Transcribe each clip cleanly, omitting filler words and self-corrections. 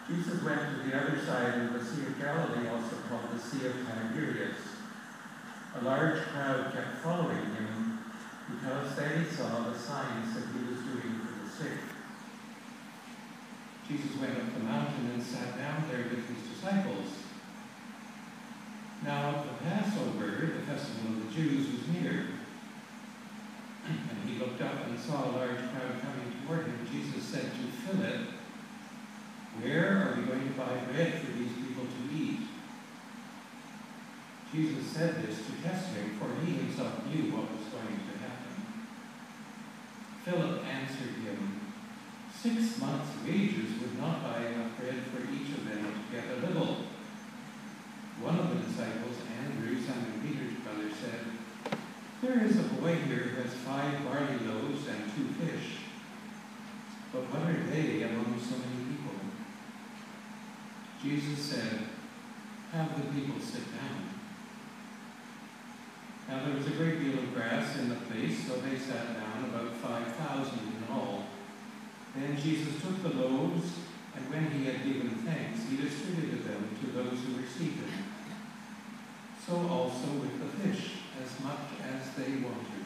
Jesus went to the other side of the Sea of Galilee, also called the Sea of Tiberias. A large crowd kept following him because they saw the signs that he was doing for the sick. Jesus went up the mountain and sat down there with his disciples. Now the Passover, the festival of the Jews, was near. And he looked up and saw a large crowd coming toward him. Jesus said to Philip, "Where are we going to buy bread for these people to eat?" Jesus said this to test him, for he himself knew what was going to happen. Philip answered him, 6 months' wages would not buy enough bread for each of them to get a little. One of the disciples, Andrew, Simon Peter's brother, said, "There is a boy here who has 5 barley loaves and 2 fish. But what are they among so many people?" Jesus said, "Have the people sit down." Now there was a great deal of grass in the place, so they sat down, about 5,000 in all. Then Jesus took the loaves, and when he had given thanks, he distributed them to those who were seated. So also with the fish, as much as they wanted.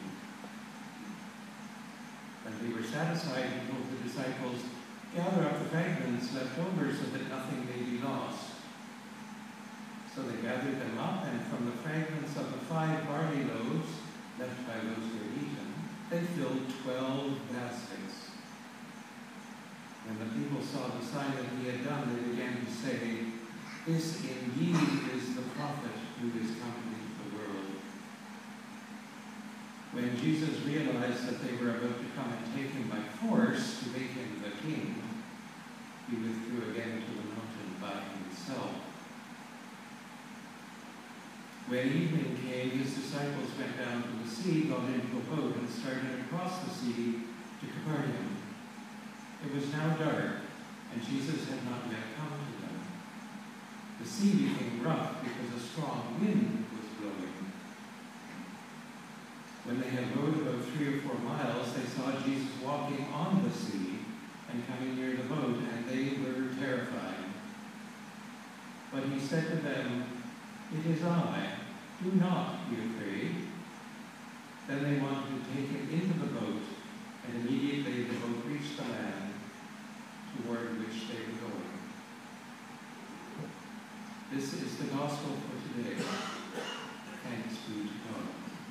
When they were satisfied, he told the disciples, "Gather up the fragments left over so that nothing may be lost." So they gathered them up, and from the fragments of the 5 barley loaves left by those who had eaten, they filled 12 baskets. When the people saw the sign that he had done, they began to say, "This indeed is the prophet who is coming into the world." When Jesus realized that they were about to come and take him by force to make him the king, he withdrew again to the mountain by himself. When evening came, his disciples went down to the sea, got into a boat, and started across the sea to Capernaum. It was now dark, and Jesus had not yet come to them. The sea became rough because a strong wind was blowing. When they had rowed about 3 or 4 miles, they saw Jesus walking on the sea and coming near the boat, and they were terrified. But he said to them, "It is I. Do not be afraid." Then they wanted to take him into the boat, and immediately the boat reached the land toward which they were going. This is the gospel for today. Thanks be to God.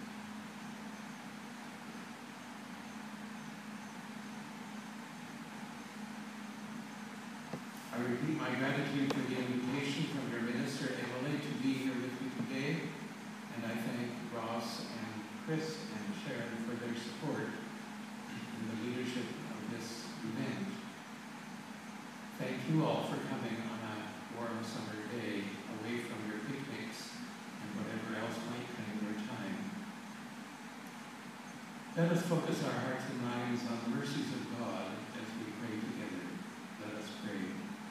I repeat my gratitude for the invitation from your minister, Emily, to be here with you today, and I thank Ross and Chris and Sharon for their support in the leadership of this event. Thank you all for coming on a warm summer day away from your picnics and whatever else might claim your time. Let us focus our hearts and minds on the mercies of God as we pray together. Let us pray.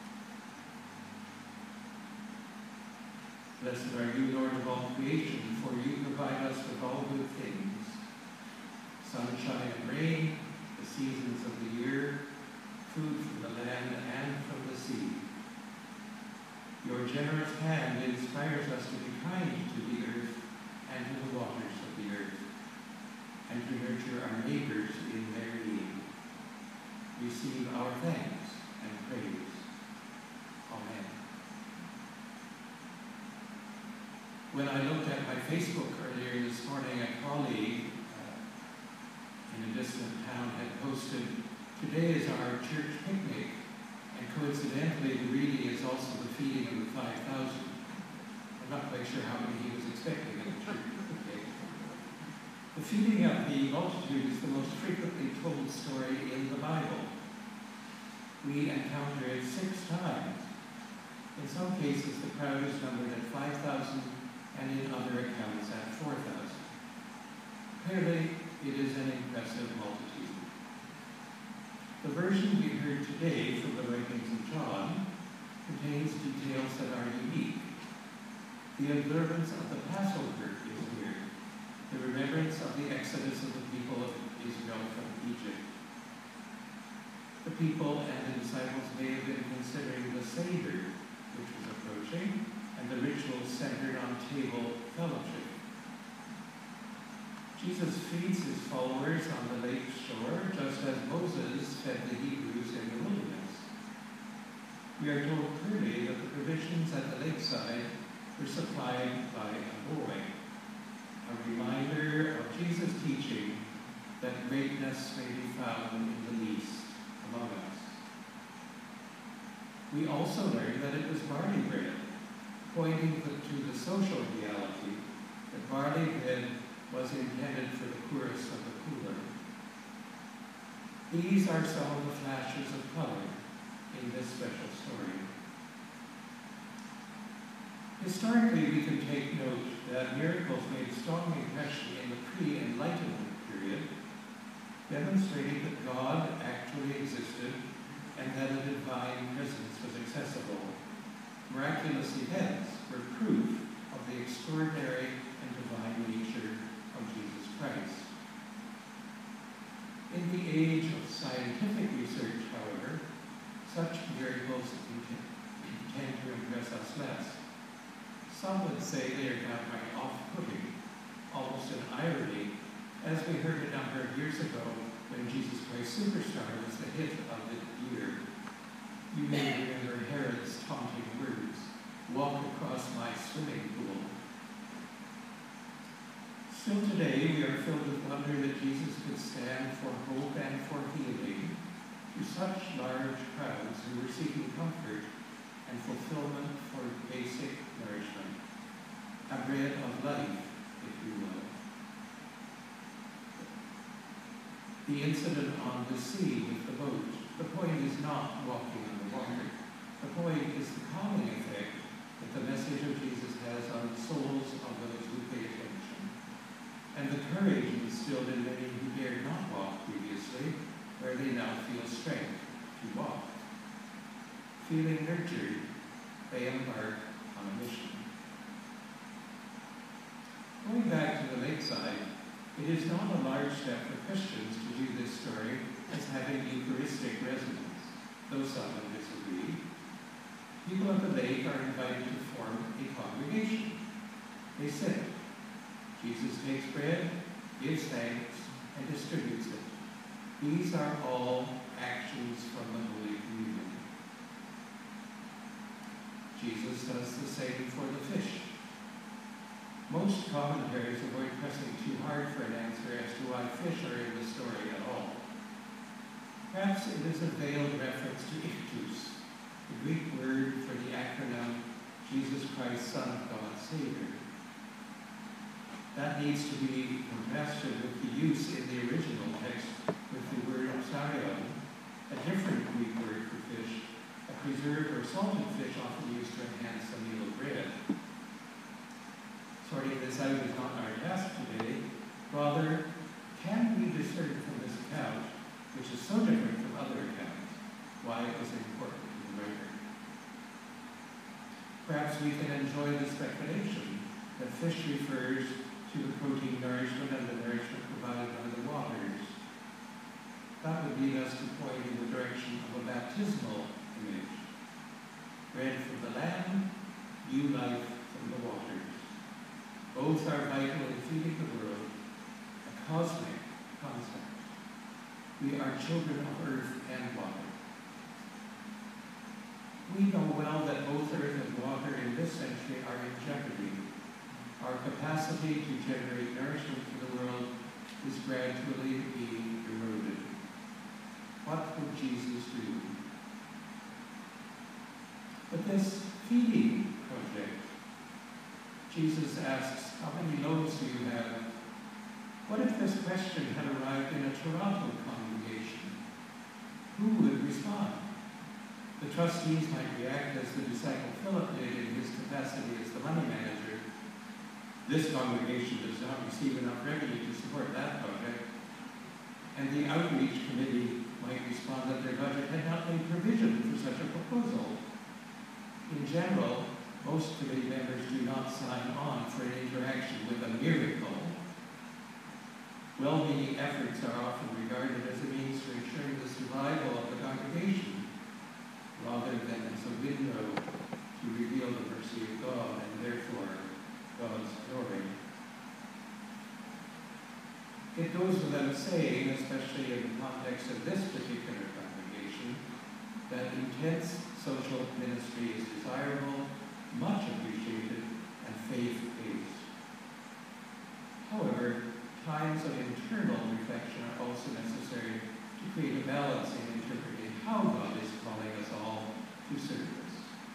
Blessed are you, Lord of all creation, for you provide us with all good things, sunshine and rain, the seasons of the year, food from the land and from the sea. Your generous hand inspires us to be kind to the earth and to the waters of the earth, and to nurture our neighbors in their need. Receive our thanks and praise. Amen. When I looked at my Facebook earlier this morning, a colleague in a distant town had posted, "Today is our church picnic," and coincidentally the reading is also the feeding of the 5,000. I'm not quite sure how many he was expecting at the church picnic. The feeding of the multitude is the most frequently told story in the Bible. We encounter it 6 times. In some cases, the crowd is numbered at 5,000, and in other accounts at 4,000. Clearly, it is an impressive multitude. The version we heard today from the writings of John contains details that are unique. The observance of the Passover is here, the remembrance of the exodus of the people of Israel from Egypt. The people and the disciples may have been considering the Seder, which was approaching, and the ritual centered on table fellowship. Jesus feeds his followers on the lake shore, just as Moses fed the Hebrews in the wilderness. We are told clearly that the provisions at the lakeside were supplied by a boy, a reminder of Jesus' teaching that greatness may be found in the least among us. We also learn that it was barley bread, pointing to the social reality that barley bread was intended for the poorest of the poor. These are some of the flashes of color in this special story. Historically, we can take note that miracles made a strong impression in the pre-Enlightenment period, demonstrating that God actually existed and that a divine presence was accessible. Miraculous events were proof of the extraordinary and divine nature of Jesus Christ. In the age of scientific research, however, such miracles tend to impress us less. Some would say they are downright off-putting, almost an irony, as we heard a number of years ago when Jesus Christ Superstar was the hit of the year. You may remember Herod's taunting words, "Walk across my swimming pool." Still today, we are filled with wonder that Jesus could stand for hope and for healing to such large crowds who were seeking comfort and fulfillment for basic nourishment, a bread of life, if you will. The incident on the sea with the boat, the point is not walking on the water. The point is the calming effect that the message of Jesus has on the souls of those who pay attention, and the courage instilled in many who dared not walk previously, where they now feel strength to walk. Feeling nurtured, they embark on a mission. Going back to the lakeside, it is not a large step for Christians to view this story as having Eucharistic resonance, though some would disagree. People of the lake are invited to form a congregation. They sit. Jesus takes bread, gives thanks, and distributes it. These are all actions from the Holy Communion. Jesus does the same for the fish. Most commentaries avoid pressing too hard for an answer as to why fish are in the story at all. Perhaps it is a veiled reference to ichthus, the Greek word for the acronym Jesus Christ, Son of God, Savior. That needs to be contrasted with the use in the original text with the word opsarion, a different Greek word for fish, a preserved or salted fish often used to enhance a meal of bread. Sorting this out is not our task today. Rather, can we discern from this account, which is so different from other accounts, why it was important to the writer? Perhaps we can enjoy the speculation that fish refers to the protein nourishment and the nourishment provided by the waters. That would lead us to point in the direction of a baptismal image. Bread from the land, new life from the waters. Both are vital in feeding the world, a cosmic concept. We are children of earth and water. We know well that both earth and water in this century are in jeopardy. Our capacity to generate nourishment for the world is gradually being eroded. What would Jesus do? But this feeding project, Jesus asks, how many loaves do you have? What if this question had arrived in a Toronto congregation? Who would respond? The trustees might react as the disciple Philip did in his capacity as the money manager. This congregation does not receive enough revenue to support that project. And the outreach committee might respond that their budget had not made provision for such a proposal. In general, most committee members do not sign on for an interaction with a miracle. Well-meaning efforts are often regarded as a means to ensuring the survival of the congregation, rather than as a window to reveal the mercy of God and therefore God's glory. It goes without saying, especially in the context of this particular congregation, that intense social ministry is desirable, much appreciated, and faith-based. However, times of internal reflection are also necessary to create a balance in interpreting how God is calling us all to service.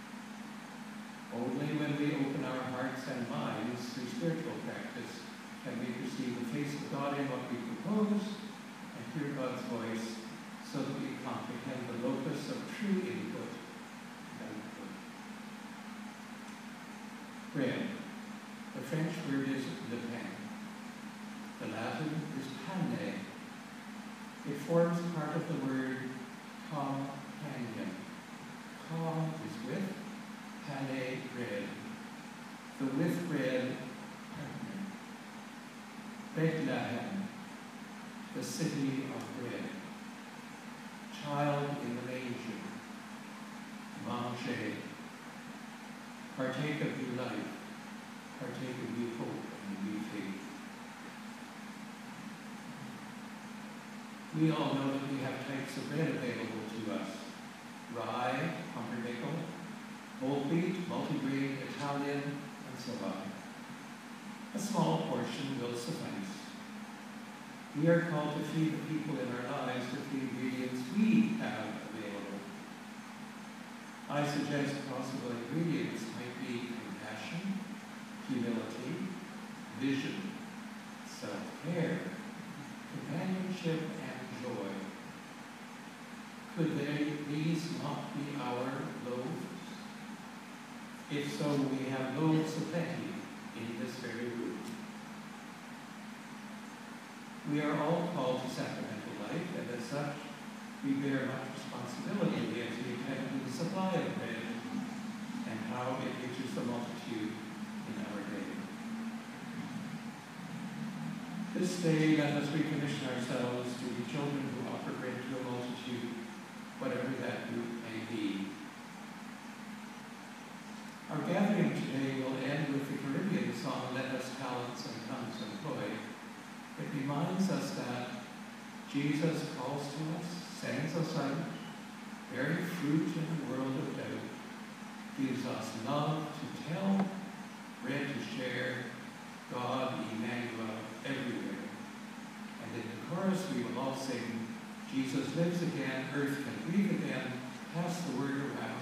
Only when we open our hearts and minds through spiritual practice can we perceive the face of God in what we propose and hear God's voice so that we comprehend the locus of true input and output. Bread. The French word is le pain. The Latin is pane. It forms part of the word companion. Com is with, pane, bread. The with bread partner. Bethlehem, the city of bread. Child in the manger. Manger. Partake of new life. Partake of new hope and new faith. We all know that we have types of bread available to us. Rye, pumpernickel, whole wheat, multigrain, Italian, and so on. A small portion will suffice. We are called to feed the people in our lives with the ingredients we have available. I suggest possible ingredients might be compassion, humility, vision, self-care, companionship, and joy. Could these not be our loaves? If so, we have loaves of plenty in this very room. We are all called to sacramental life, and as such, we bear much responsibility as we attend to the supply of bread and how it reaches the multitude in our day. This day, let us recommission ourselves to be children who offer bread to a multitude, whatever that group may be. Our gathering today will end with the Caribbean song, Let Us Talents and Tongues Employ. It reminds us that Jesus calls to us, sends us out, bearing fruit in a world of doubt, gives us love to tell, bread to share, God, Emmanuel, everywhere. And in the chorus we will all sing, Jesus lives again, earth can breathe again, pass the word around.